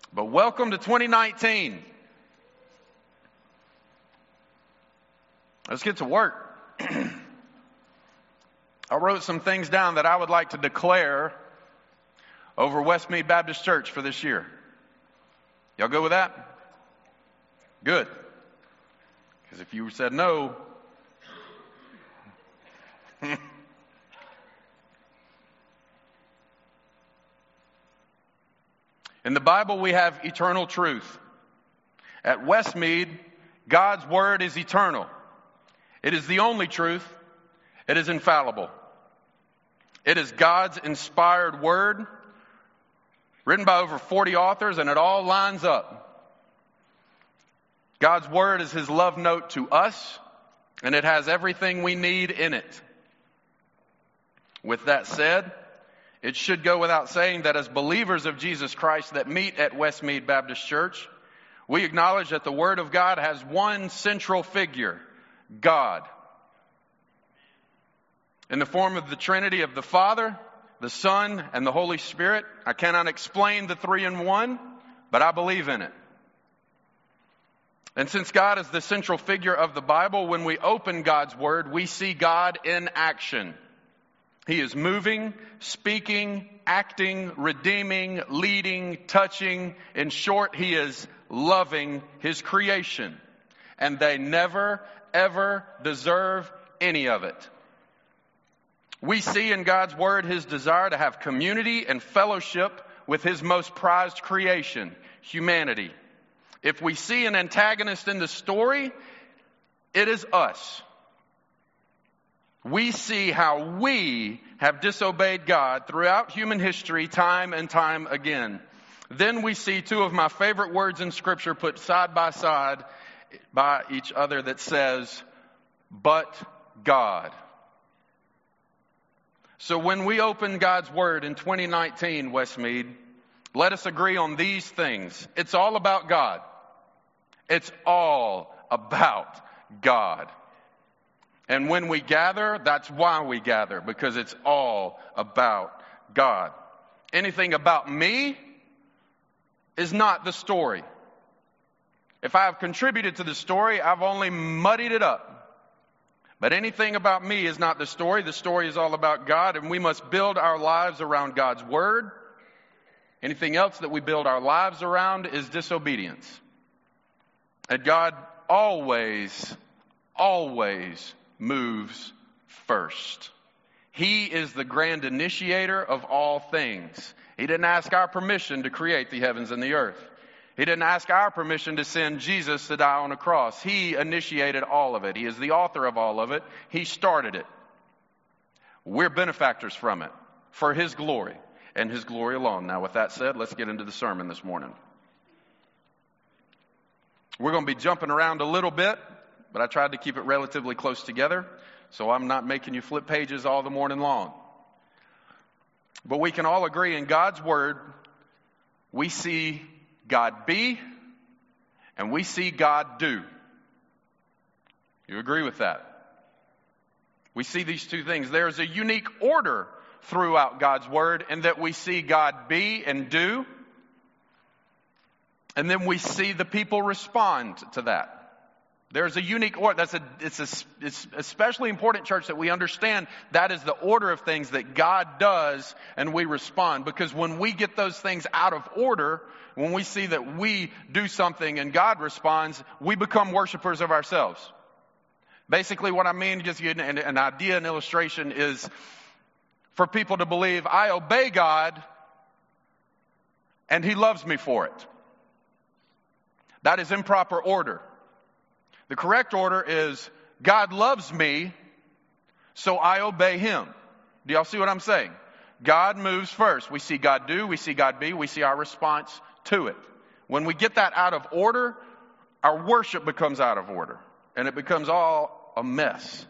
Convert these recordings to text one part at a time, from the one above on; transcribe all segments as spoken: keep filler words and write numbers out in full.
But welcome to twenty nineteen. Let's get to work. I wrote some things down that I would like to declare over Westmead Baptist Church for this year. Y'all go with that? Good. Because if you said no, in the Bible we have eternal truth. At Westmead, God's Word is eternal. It is the only truth. It is infallible. It is God's inspired Word, written by over forty authors, and it all lines up. God's Word is His love note to us, and it has everything we need in it. With that said, it should go without saying that as believers of Jesus Christ that meet at Westmead Baptist Church, we acknowledge that the Word of God has one central figure, God. In the form of the Trinity of the Father, the Son, and the Holy Spirit. I cannot explain the three in one, but I believe in it. And since God is the central figure of the Bible, when we open God's Word, we see God in action. He is moving, speaking, acting, redeeming, leading, touching. In short, He is loving His creation. And they never, ever deserve any of it. We see in God's Word His desire to have community and fellowship with His most prized creation, humanity. If we see an antagonist in the story, it is us. We see how we have disobeyed God throughout human history, time and time again. Then we see two of my favorite words in Scripture put side by side by each other that says, but God. So when we open God's Word in twenty nineteen, Westmead, let us agree on these things. It's all about God. It's all about God. And when we gather, that's why we gather, because it's all about God. Anything about me is not the story. If I have contributed to the story, I've only muddied it up. But anything about me is not the story. The story is all about God, and we must build our lives around God's Word. Anything else that we build our lives around is disobedience. And God always, always moves first. He is the grand initiator of all things. He didn't ask our permission to create the heavens and the earth. He didn't ask our permission to send Jesus to die on a cross. He initiated all of it. He is the author of all of it. He started it. We're benefactors from it for His glory and His glory alone. Now, with that said, let's get into the sermon this morning. We're going to be jumping around a little bit, but I tried to keep it relatively close together, so I'm not making you flip pages all the morning long. But we can all agree in God's Word, we see God be, and we see God do. You agree with that? We see these two things. There's a unique order throughout God's Word in that we see God be and do, and then we see the people respond to that. There's a unique order. That's a, it's, a, it's especially important, church, that we understand that is the order of things that God does and we respond. Because when we get those things out of order, when we see that we do something and God responds, we become worshipers of ourselves. Basically what I mean, just an, an idea, an illustration, is for people to believe I obey God and He loves me for it. That is improper order. The correct order is God loves me, so I obey Him. Do y'all see what I'm saying? God moves first. We see God do, we see God be, we see our response to it. When we get that out of order, our worship becomes out of order, and it becomes all a mess.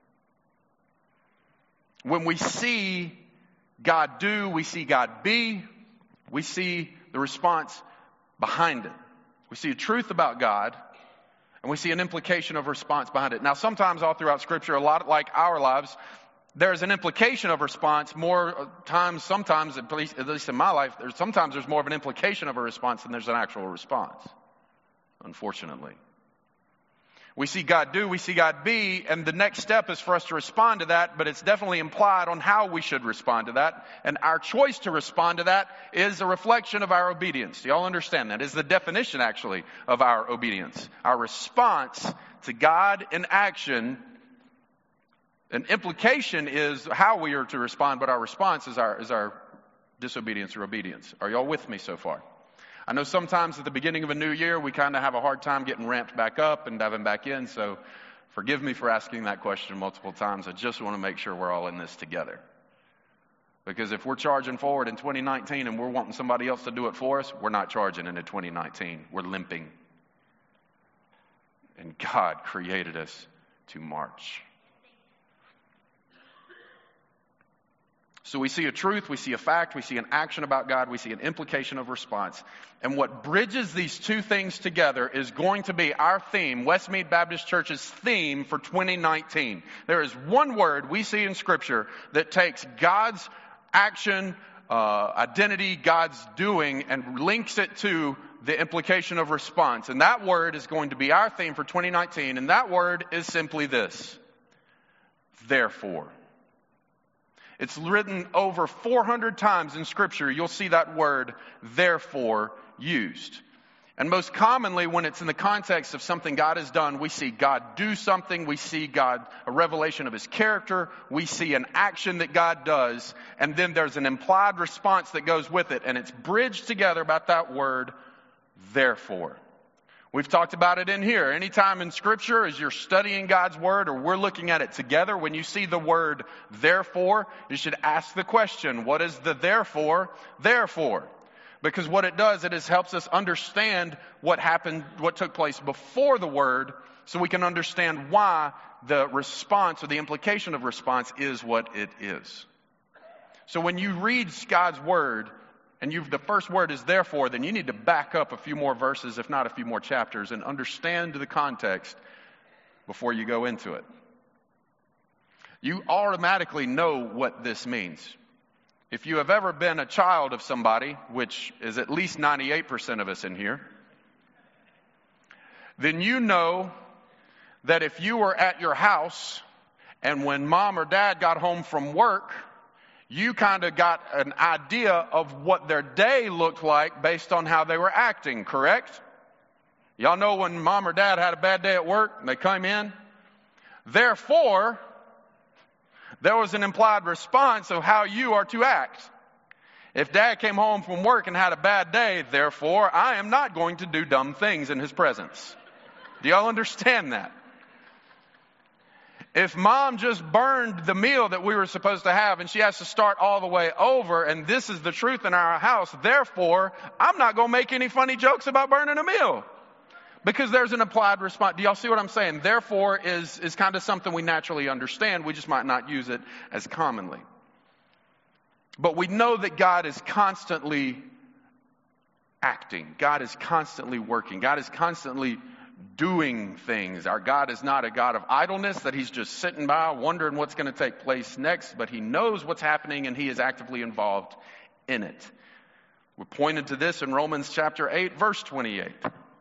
When we see God do, we see God be, we see the response behind it. We see a truth about God, and we see an implication of response behind it. Now, sometimes all throughout Scripture, a lot like our lives, there's an implication of response more times, sometimes, at least, at least in my life, there's, sometimes there's more of an implication of a response than there's an actual response, unfortunately. We see God do, we see God be, and the next step is for us to respond to that, but it's definitely implied on how we should respond to that. And our choice to respond to that is a reflection of our obedience. Do y'all understand that? Is the definition, actually, of our obedience. Our response to God in action, an implication is how we are to respond, but our response is our, is our disobedience or obedience. Are y'all with me so far? I know sometimes at the beginning of a new year, we kind of have a hard time getting ramped back up and diving back in. So forgive me for asking that question multiple times. I just want to make sure we're all in this together. Because if we're charging forward in twenty nineteen and we're wanting somebody else to do it for us, we're not charging into twenty nineteen. We're limping. And God created us to march. So we see a truth, we see a fact, we see an action about God, we see an implication of response. And what bridges these two things together is going to be our theme, Westmead Baptist Church's theme for twenty nineteen. There is one word we see in Scripture that takes God's action, uh, identity, God's doing, and links it to the implication of response. And that word is going to be our theme for twenty nineteen. And that word is simply this: therefore. It's written over four hundred times in Scripture. You'll see that word, therefore, used. And most commonly, when it's in the context of something God has done, we see God do something. We see God, a revelation of His character. We see an action that God does. And then there's an implied response that goes with it. And it's bridged together about that word, therefore. We've talked about it in here. Anytime in Scripture, as you're studying God's Word or we're looking at it together, when you see the word therefore, you should ask the question, what is the therefore there for? Because what it does, it is helps us understand what happened, what took place before the word, so we can understand why the response or the implication of response is what it is. So when you read God's Word, and you've, the first word is therefore, then you need to back up a few more verses, if not a few more chapters, and understand the context before you go into it. You automatically know what this means. If you have ever been a child of somebody, which is at least ninety-eight percent of us in here, then you know that if you were at your house and when mom or dad got home from work, you kind of got an idea of what their day looked like based on how they were acting, correct? Y'all know when mom or dad had a bad day at work and they come in? Therefore, there was an implied response of how you are to act. If dad came home from work and had a bad day, therefore, I am not going to do dumb things in his presence. Do y'all understand that? If mom just burned the meal that we were supposed to have and she has to start all the way over, and this is the truth in our house, therefore, I'm not going to make any funny jokes about burning a meal. Because there's an implied response. Do y'all see what I'm saying? Therefore is, is kind of something we naturally understand. We just might not use it as commonly. But we know that God is constantly acting. God is constantly working. God is constantly doing things. Our God is not a God of idleness, that He's just sitting by wondering what's going to take place next, but He knows what's happening and He is actively involved in it. We're pointed to this in Romans chapter eight, verse twenty-eight.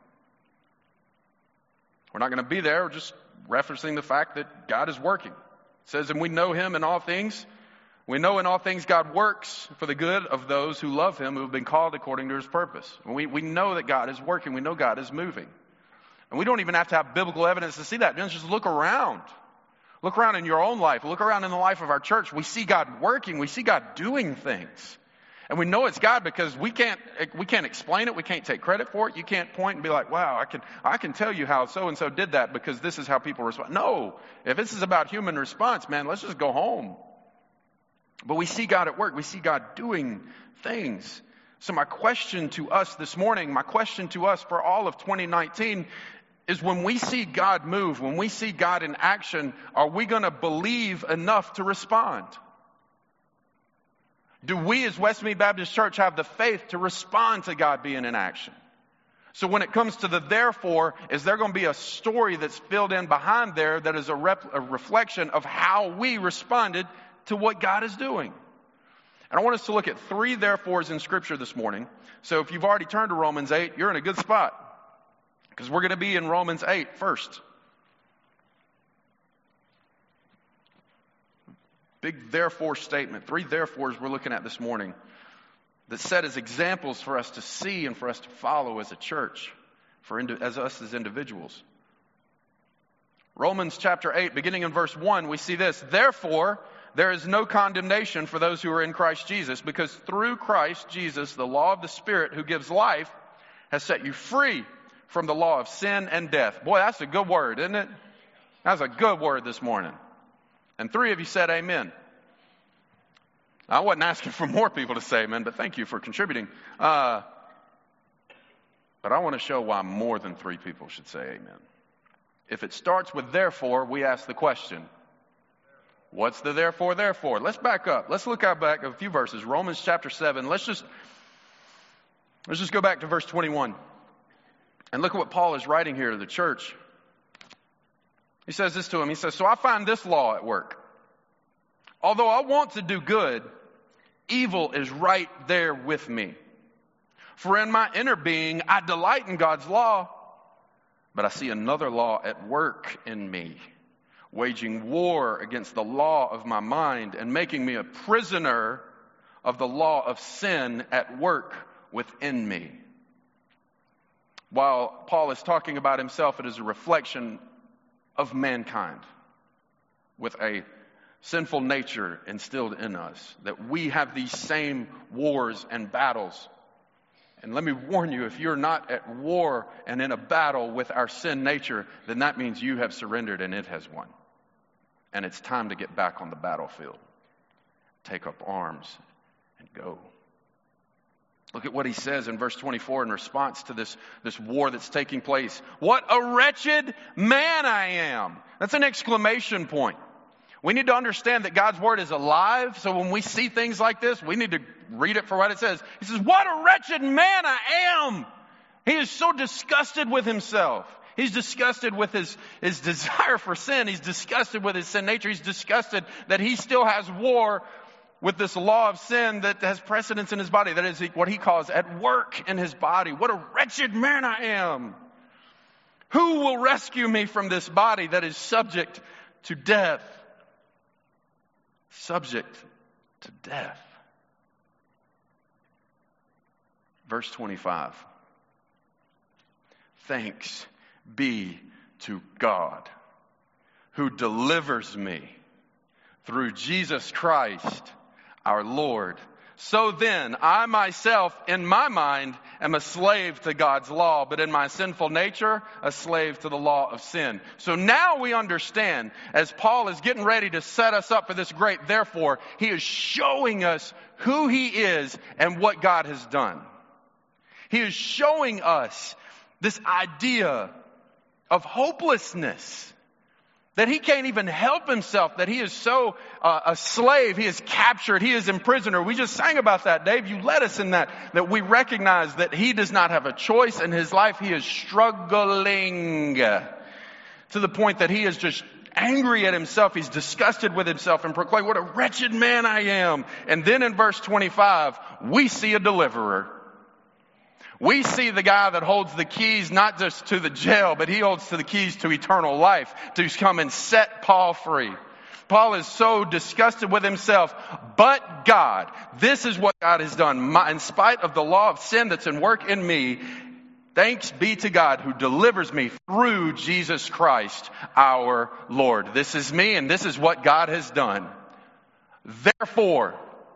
We're not going to be there. We're just referencing the fact that God is working. It says, and we know Him in all things. We know in all things God works for the good of those who love Him, who have been called according to His purpose. We, we know that God is working. We know God is moving. And we don't even have to have biblical evidence to see that. Just look around. Look around in your own life. Look around in the life of our church. We see God working. We see God doing things. And we know it's God because we can't we can't explain it. We can't take credit for it. You can't point and be like, wow, I can I can tell you how so-and-so did that because this is how people respond. No. If this is about human response, man, let's just go home. But we see God at work. We see God doing things. So my question to us this morning, my question to us for all of twenty nineteen is, when we see God move, when we see God in action, are we going to believe enough to respond? Do we as Westmead Baptist Church have the faith to respond to God being in action? So when it comes to the therefore, is there going to be a story that's filled in behind there that is a, rep, a reflection of how we responded to what God is doing? And I want us to look at three therefores in Scripture this morning. So if you've already turned to Romans eight, you're in a good spot, because we're going to be in Romans eight first. Big therefore statement. Three therefores we're looking at this morning that set as examples for us to see and for us to follow as a church, for as us as individuals. Romans chapter eight, beginning in verse one, we see this. Therefore, there is no condemnation for those who are in Christ Jesus, because through Christ Jesus, the law of the Spirit who gives life has set you free from the law of sin and death. Boy, that's a good word, isn't it? That's a good word this morning. And three of you said amen. I wasn't asking for more people to say amen, but thank you for contributing. Uh, but I want to show why more than three people should say amen. If it starts with therefore, we ask the question, what's the therefore, therefore? Let's back up. Let's look out back a few verses. Romans chapter seven. Let's just, let's just go back to verse twenty-one. And look at what Paul is writing here to the church. He says this to him. He says, so I find this law at work. Although I want to do good, evil is right there with me. For in my inner being, I delight in God's law, but I see another law at work in me, waging war against the law of my mind and making me a prisoner of the law of sin at work within me. While Paul is talking about himself, it is a reflection of mankind with a sinful nature instilled in us, that we have these same wars and battles. And let me warn you, if you're not at war and in a battle with our sin nature, then that means you have surrendered and it has won. And it's time to get back on the battlefield. Take up arms and go. Look at what he says in verse twenty-four in response to this, this war that's taking place. What a wretched man I am. That's an exclamation point. We need to understand that God's word is alive. So when we see things like this, we need to read it for what it says. He says, what a wretched man I am. He is so disgusted with himself. He's disgusted with his, his desire for sin. He's disgusted with his sin nature. He's disgusted that he still has war with this law of sin that has precedence in his body. That is what he calls at work in his body. What a wretched man I am. Who will rescue me from this body that is subject to death? Subject to death. Verse twenty-five. Thanks be to God who delivers me through Jesus Christ our Lord. So then, I myself, in my mind, am a slave to God's law, but in my sinful nature, a slave to the law of sin. So now we understand, as Paul is getting ready to set us up for this great therefore, he is showing us who he is and what God has done. He is showing us this idea of hopelessness, that he can't even help himself, that he is so uh, a slave, he is captured, he is imprisoned. We just sang about that, Dave. You led us in that, that we recognize that he does not have a choice in his life. He is struggling to the point that he is just angry at himself. He's disgusted with himself and proclaim, what a wretched man I am. And then in verse twenty-five, we see a deliverer. We see the guy that holds the keys not just to the jail, but he holds to the keys to eternal life, to come and set Paul free. Paul is so disgusted with himself, but God, this is what God has done. My, in spite of the law of sin that's in work in me, thanks be to God who delivers me through Jesus Christ our Lord. This is me and this is what God has done. Therefore,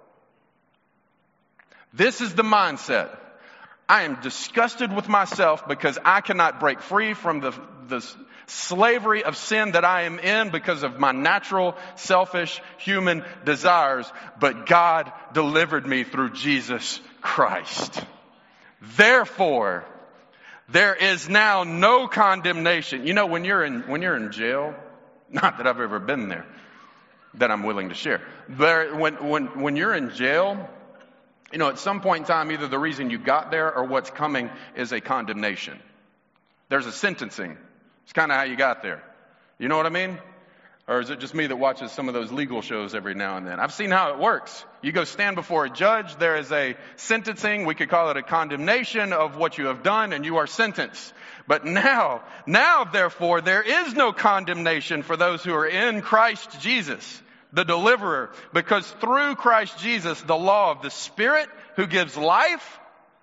this is the mindset. I am disgusted with myself because I cannot break free from the, the slavery of sin that I am in because of my natural, selfish, human desires. But God delivered me through Jesus Christ. Therefore, there is now no condemnation. You know, when you're in, when you're in jail, not that I've ever been there, that I'm willing to share. There, when, when, when you're in jail, You know, at some point in time, either the reason you got there or what's coming is a condemnation. There's a sentencing. It's kind of how you got there. You know what I mean? Or is it just me that watches some of those legal shows every now and then? I've seen how it works. You go stand before a judge, there is a sentencing, we could call it a condemnation of what you have done, and you are sentenced. But now, now therefore, there is no condemnation for those who are in Christ Jesus, the deliverer, because through Christ Jesus, the law of the Spirit who gives life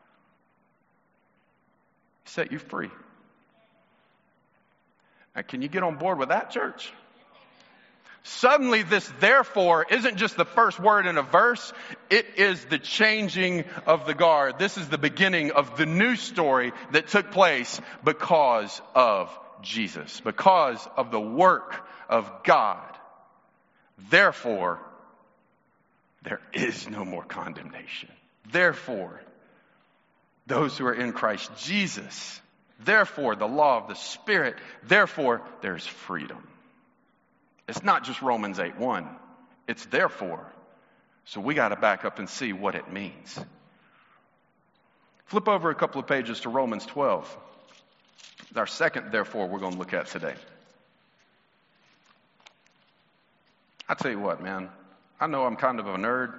set you free. Now, can you get on board with that, church? Suddenly this therefore isn't just the first word in a verse, it is the changing of the guard. This is the beginning of the new story that took place because of Jesus, because of the work of God. Therefore, there is no more condemnation. Therefore, those who are in Christ Jesus, therefore, the law of the Spirit, therefore, there's freedom. It's not just Romans eight one. It's therefore. So we got to back up and see what it means. Flip over a couple of pages to Romans twelve. It's our second therefore we're going to look at today. I tell you what, man. I know I'm kind of a nerd.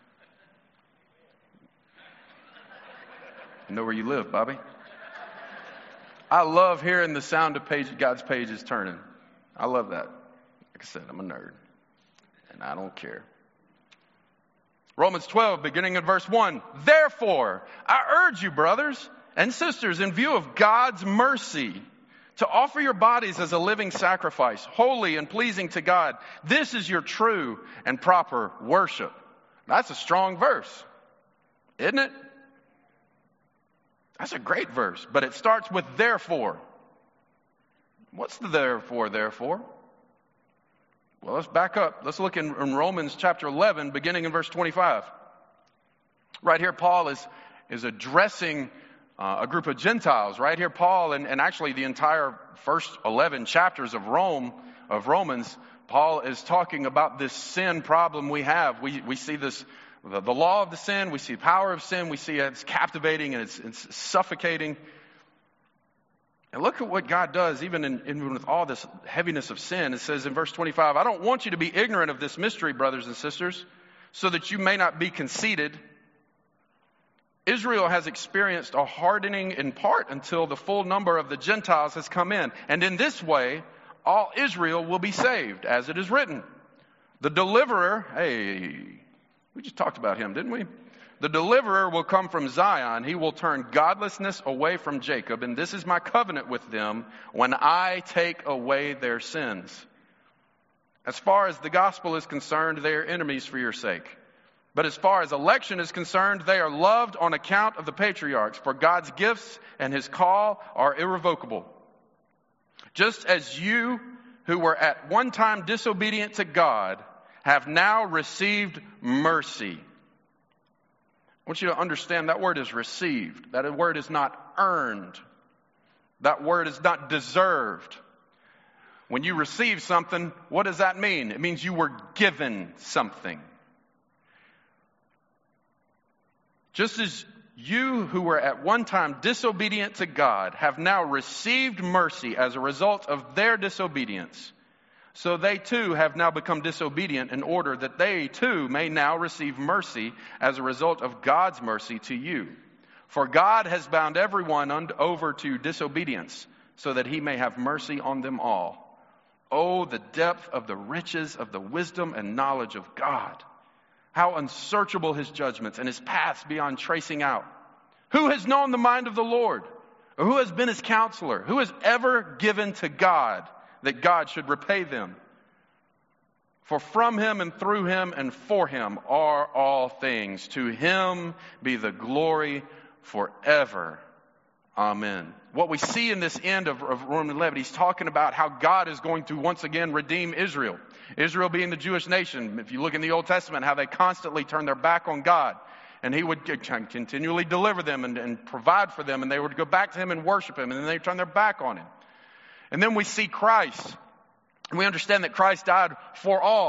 You know where you live, Bobby. I love hearing the sound of page, God's pages turning. I love that. Like I said, I'm a nerd. And I don't care. Romans twelve, beginning in verse one. Therefore, I urge you, brothers and sisters, in view of God's mercy, to offer your bodies as a living sacrifice, holy and pleasing to God. This is your true and proper worship. That's a strong verse, isn't it? That's a great verse, but it starts with therefore. What's the therefore, therefore? Well, let's back up. Let's look in, in Romans chapter eleven, beginning in verse twenty-five. Right here, Paul is, is addressing uh, a group of Gentiles. Right here, Paul, and, and actually the entire first eleven chapters of Rome, of Romans, Paul is talking about this sin problem we have. We, we see this, the, the law of the sin, we see the power of sin, we see it's captivating and it's, it's suffocating. And look at what God does, even in, even with all this heaviness of sin. It says in verse twenty-five, I don't want you to be ignorant of this mystery, brothers and sisters, so that you may not be conceited. Israel has experienced a hardening in part until the full number of the Gentiles has come in. And in this way, all Israel will be saved, as it is written. The deliverer, hey, we just talked about him, didn't we? The deliverer will come from Zion. He will turn godlessness away from Jacob. And this is my covenant with them when I take away their sins. As far as the gospel is concerned, they are enemies for your sake. But as far as election is concerned, they are loved on account of the patriarchs. For God's gifts and his call are irrevocable. Just as you who were at one time disobedient to God have now received mercy. I want you to understand that word is received. That word is not earned. That word is not deserved. When you receive something, what does that mean? It means you were given something. Just as you who were at one time disobedient to God have now received mercy as a result of their disobedience, so they too have now become disobedient in order that they too may now receive mercy as a result of God's mercy to you. For God has bound everyone over to disobedience so that he may have mercy on them all. Oh, the depth of the riches of the wisdom and knowledge of God. How unsearchable his judgments and his paths beyond tracing out. Who has known the mind of the Lord? Or who has been his counselor? Who has ever given to God that God should repay them? For from him and through him and for him are all things. To him be the glory forever. Amen. What we see in this end of, of Romans eleven, he's talking about how God is going to once again redeem Israel. Israel being the Jewish nation. If you look in the Old Testament, how they constantly turn their back on God. And he would continually deliver them and, and provide for them. And they would go back to him and worship him. And then they turn their back on him. And then we see Christ. And we understand that Christ died for all.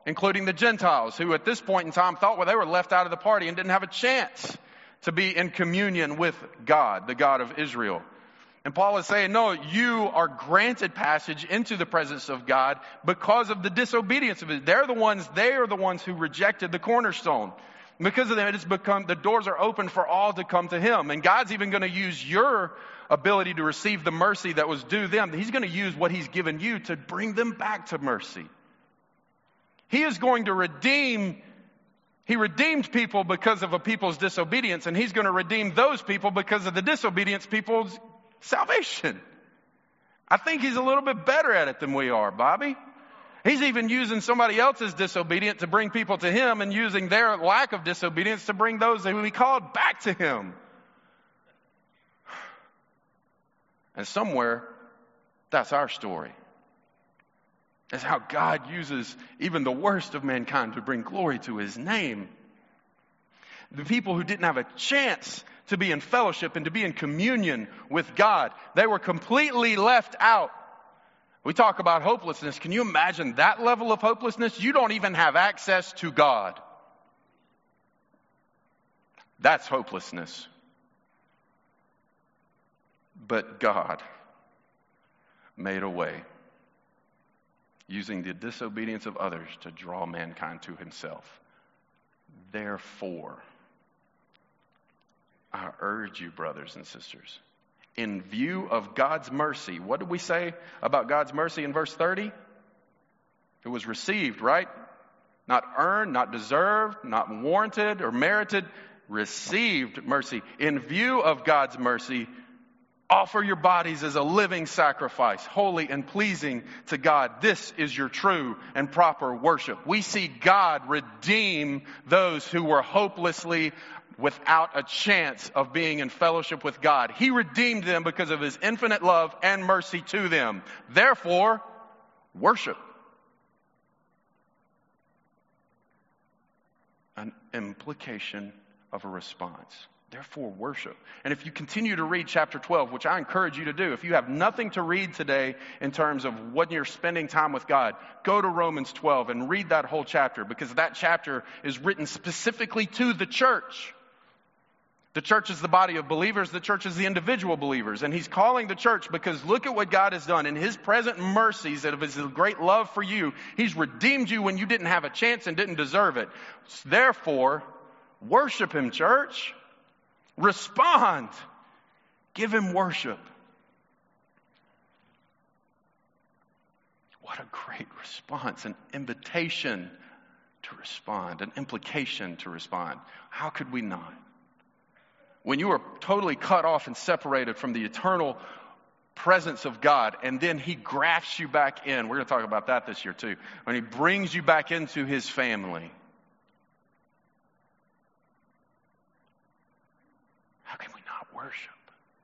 including the Gentiles, who at this point in time thought, well, they were left out of the party and didn't have a chance to be in communion with God, the God of Israel. And Paul is saying, no, you are granted passage into the presence of God because of the disobedience of it. They're the ones, they are the ones who rejected the cornerstone. Because of them, it has become, the doors are open for all to come to Him. And God's even going to use your ability to receive the mercy that was due them. He's going to use what He's given you to bring them back to mercy. He is going to redeem, He redeemed people because of a people's disobedience, and He's going to redeem those people because of the disobedience people's salvation. I think He's a little bit better at it than we are, Bobby. He's even using somebody else's disobedience to bring people to Him and using their lack of disobedience to bring those who He called back to Him. And somewhere, that's our story. That's how God uses even the worst of mankind to bring glory to His name. The people who didn't have a chance to be in fellowship and to be in communion with God, they were completely left out. We talk about hopelessness. Can you imagine that level of hopelessness? You don't even have access to God. That's hopelessness. But God made a way, using the disobedience of others to draw mankind to Himself. Therefore, I urge you, brothers and sisters, in view of God's mercy. What did we say about God's mercy in verse thirty? It was received, right? Not earned, not deserved, not warranted or merited. Received mercy. In view of God's mercy, offer your bodies as a living sacrifice, holy and pleasing to God. This is your true and proper worship. We see God redeem those who were hopelessly without a chance of being in fellowship with God. He redeemed them because of His infinite love and mercy to them. Therefore, worship. An implication of a response. Therefore, worship. And if you continue to read chapter twelve, which I encourage you to do, if you have nothing to read today in terms of when you're spending time with God, go to Romans twelve and read that whole chapter, because that chapter is written specifically to the church. The church is the body of believers. The church is the individual believers. And He's calling the church because look at what God has done in His present mercies and of His great love for you. He's redeemed you when you didn't have a chance and didn't deserve it. Therefore, worship Him, church. Respond. Give Him worship. What a great response, an invitation to respond, an implication to respond. How could we not? When you are totally cut off and separated from the eternal presence of God, and then He grafts you back in. We're going to talk about that this year too. When He brings you back into His family. How can we not worship?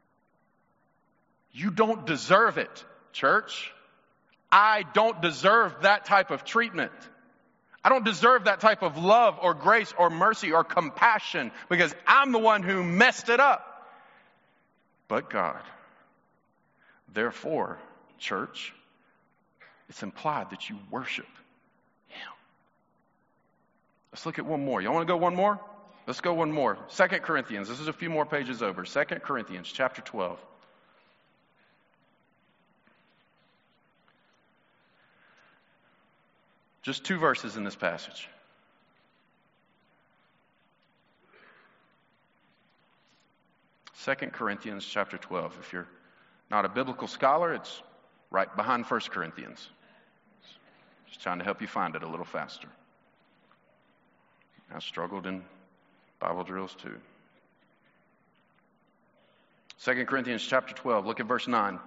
You don't deserve it, church. I don't deserve that type of treatment. I don't deserve that type of love or grace or mercy or compassion because I'm the one who messed it up. But God. Therefore, church, it's implied that you worship Him. Let's look at one more. Y'all want to go one more? Let's go one more. Second Corinthians. This is a few more pages over. Second Corinthians chapter twelve. Just two verses in this passage. Second Corinthians chapter twelve. If you're not a biblical scholar, it's right behind First Corinthians. Just trying to help you find it a little faster. I struggled in Bible drills too. Second Corinthians chapter twelve. Look at verse nine.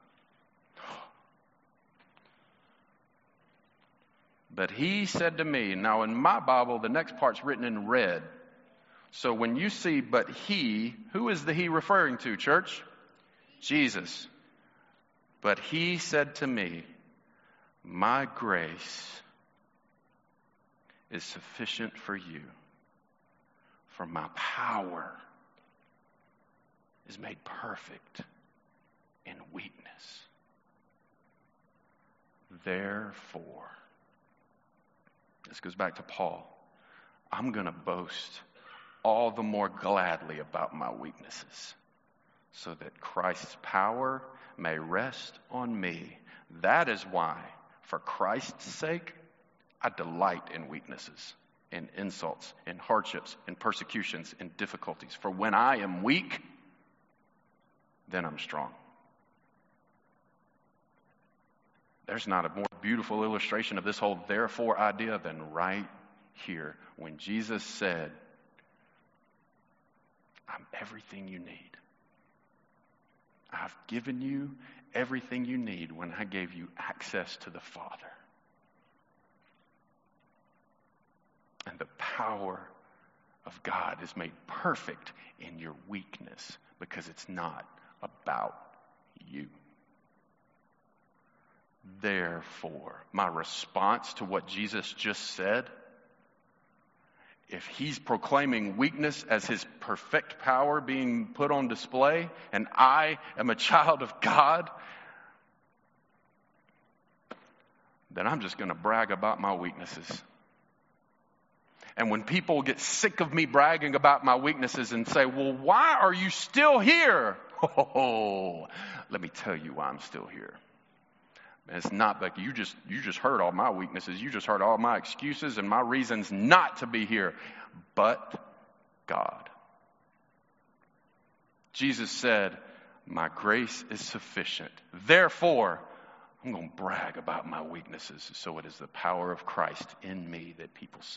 But he said to me, now in my Bible, the next part's written in red. So when you see, but he, who is the he referring to, church? Jesus. But he said to me, my grace is sufficient for you, for my power is made perfect in weakness. Therefore, This goes back to Paul. I'm going to boast all the more gladly about my weaknesses, so that Christ's power may rest on me. That is why, for Christ's sake, I delight in weaknesses, in insults, in hardships, in persecutions, in difficulties. For when I am weak, then I'm strong. There's not a more beautiful illustration of this whole therefore idea than right here, when Jesus said, I'm everything you need. I've given you everything you need when I gave you access to the Father. And the power of God is made perfect in your weakness, because it's not about you. Therefore, my response to what Jesus just said, if he's proclaiming weakness as his perfect power being put on display, and I am a child of God, then I'm just going to brag about my weaknesses. And when people get sick of me bragging about my weaknesses and say, well, why are you still here? Oh, let me tell you why I'm still here. It's not like you just you just heard all my weaknesses. You just heard all my excuses and my reasons not to be here. But God. Jesus said, my grace is sufficient. Therefore, I'm going to brag about my weaknesses, so it is the power of Christ in me that people see.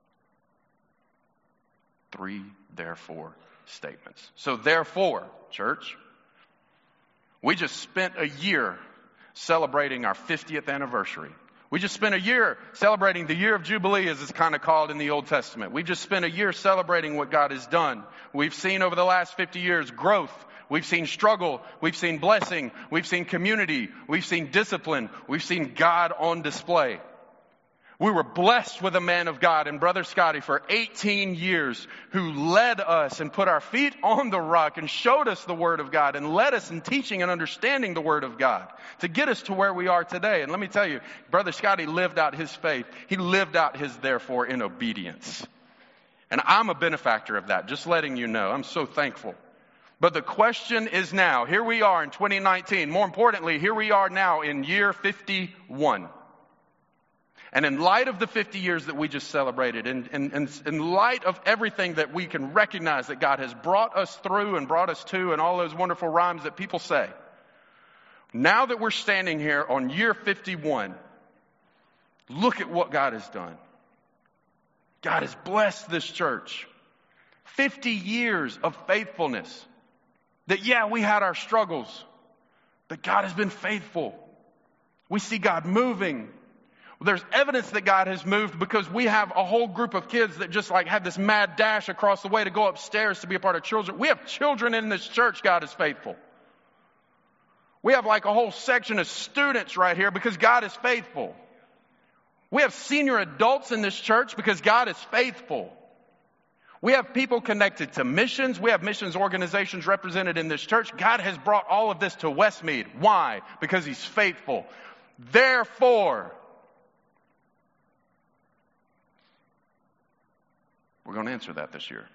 Three therefore statements. So therefore, church, we just spent a year celebrating our fiftieth anniversary. We just spent a year celebrating the year of Jubilee, as it's kind of called in the Old Testament. We've just spent a year celebrating what God has done. We've seen over the last fifty years growth. We've seen struggle. We've seen blessing. We've seen community. We've seen discipline. We've seen God on display. We were blessed with a man of God in Brother Scotty for eighteen years, who led us and put our feet on the rock and showed us the Word of God and led us in teaching and understanding the Word of God to get us to where we are today. And let me tell you, Brother Scotty lived out his faith. He lived out his therefore in obedience. And I'm a benefactor of that, just letting you know. I'm so thankful. But the question is now, here we are in twenty nineteen. More importantly, here we are now in year fifty-one. And in light of the fifty years that we just celebrated, and in, in light of everything that we can recognize that God has brought us through and brought us to, and all those wonderful rhymes that people say, now that we're standing here on year fifty-one, look at what God has done. God has blessed this church. fifty years of faithfulness. That, yeah, we had our struggles, but God has been faithful. We see God moving. There's evidence that God has moved because we have a whole group of kids that just like have this mad dash across the way to go upstairs to be a part of children. We have children in this church. God is faithful. We have like a whole section of students right here because God is faithful. We have senior adults in this church because God is faithful. We have people connected to missions. We have missions organizations represented in this church. God has brought all of this to Westmead. Why? Because He's faithful. Therefore, we're going to answer that this year.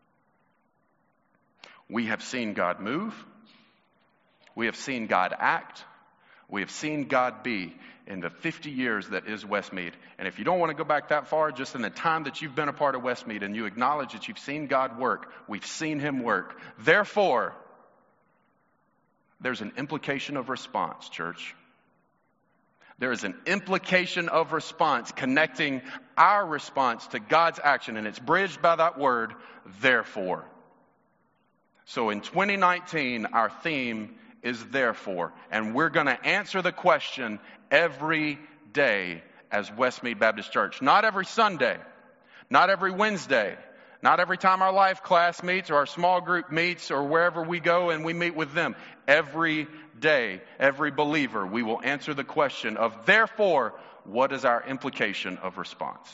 We have seen God move. We have seen God act. We have seen God be in the fifty years that is Westmead. And if you don't want to go back that far, just in the time that you've been a part of Westmead and you acknowledge that you've seen God work, we've seen Him work. Therefore, there's an implication of response, church. There is an implication of response connecting our response to God's action, and it's bridged by that word, therefore. So in twenty nineteen, our theme is therefore, and we're going to answer the question every day as Westmead Baptist Church. Not every Sunday, not every Wednesday, not every time our life class meets or our small group meets or wherever we go and we meet with them. Every day, every believer, we will answer the question of, therefore, what is our implication of response?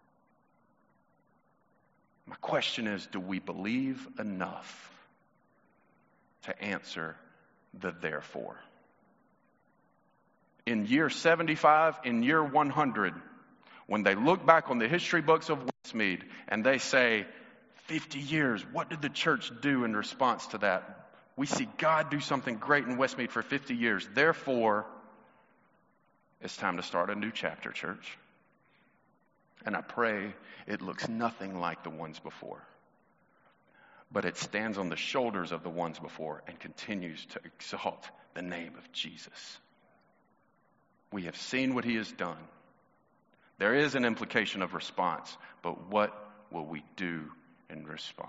My question is, do we believe enough to answer the therefore? In year seventy-five, in year one hundred, When they look back on the history books of Westmead and they say, fifty years, what did the church do in response to that? We see God do something great in Westmead for fifty years. Therefore, it's time to start a new chapter, church. And I pray it looks nothing like the ones before. But it stands on the shoulders of the ones before and continues to exalt the name of Jesus. We have seen what he has done. There is an implication of response, but what will we do in response?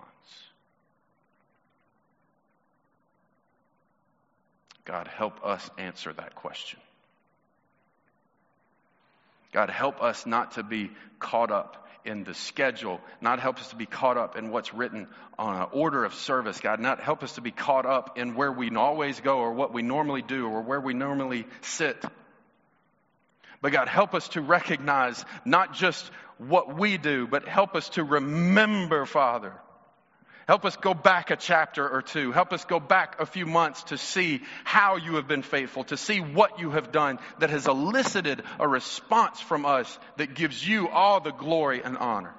God, help us answer that question. God, help us not to be caught up in the schedule, not help us to be caught up in what's written on an order of service. God, not help us to be caught up in where we always go or what we normally do or where we normally sit. But God, help us to recognize not just what we do, but help us to remember, Father. Help us go back a chapter or two. Help us go back a few months to see how you have been faithful, to see what you have done that has elicited a response from us that gives you all the glory and honor.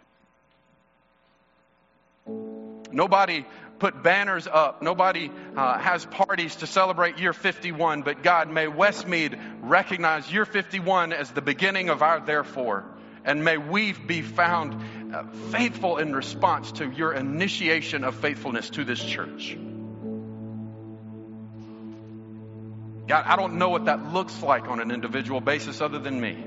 Nobody put banners up. Nobody uh, has parties to celebrate year fifty-one. But God, may Westmead recognize year fifty-one as the beginning of our therefore. And may we be found uh, faithful in response to your initiation of faithfulness to this church. God, I don't know what that looks like on an individual basis other than me.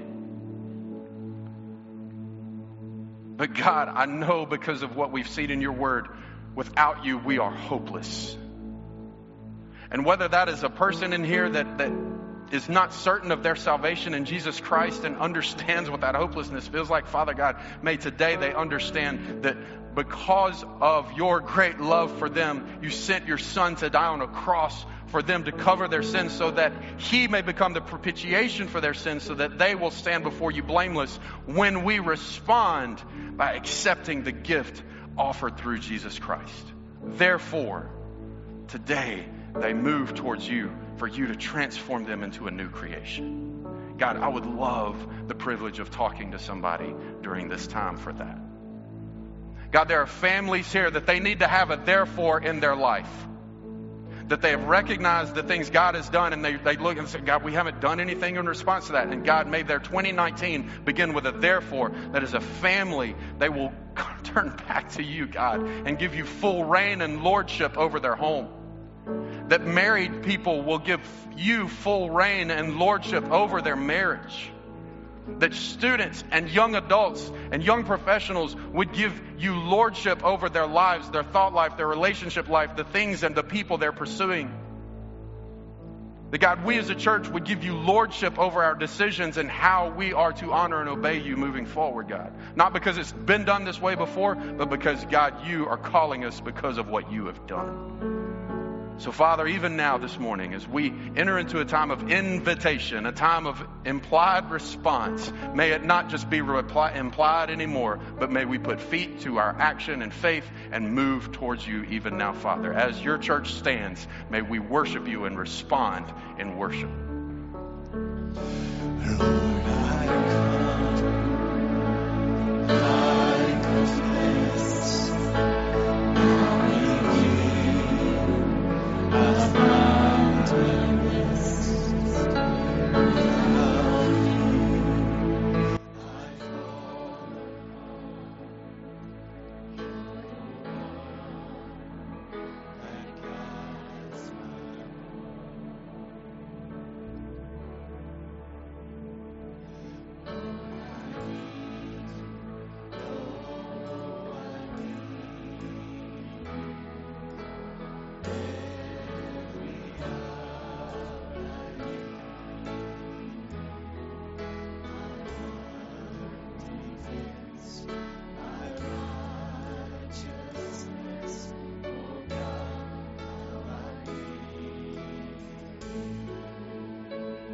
But God, I know because of what we've seen in your word, without you, we are hopeless. And whether that is a person in here that, that is not certain of their salvation in Jesus Christ and understands what that hopelessness feels like, Father God, may today they understand that because of your great love for them, you sent your Son to die on a cross for them to cover their sins so that he may become the propitiation for their sins so that they will stand before you blameless when we respond by accepting the gift offered through Jesus Christ. Therefore, today they move towards you for you to transform them into a new creation. God, I would love the privilege of talking to somebody during this time for that. God, there are families here that they need to have a therefore in their life. That they have recognized the things God has done and they, they look and say, God, we haven't done anything in response to that. And God, may their twenty nineteen begin with a therefore, that as a family, they will turn back to you, God, and give you full reign and lordship over their home. That married people will give you full reign and lordship over their marriage. That students and young adults and young professionals would give you lordship over their lives, their thought life, their relationship life, the things and the people they're pursuing. That God, we as a church would give you lordship over our decisions and how we are to honor and obey you moving forward, God. Not because it's been done this way before, but because, God, you are calling us because of what you have done. So, Father, even now this morning, as we enter into a time of invitation, a time of implied response, may it not just be reply, implied anymore, but may we put feet to our action and faith and move towards you even now, Father. As your church stands, may we worship you and respond in worship.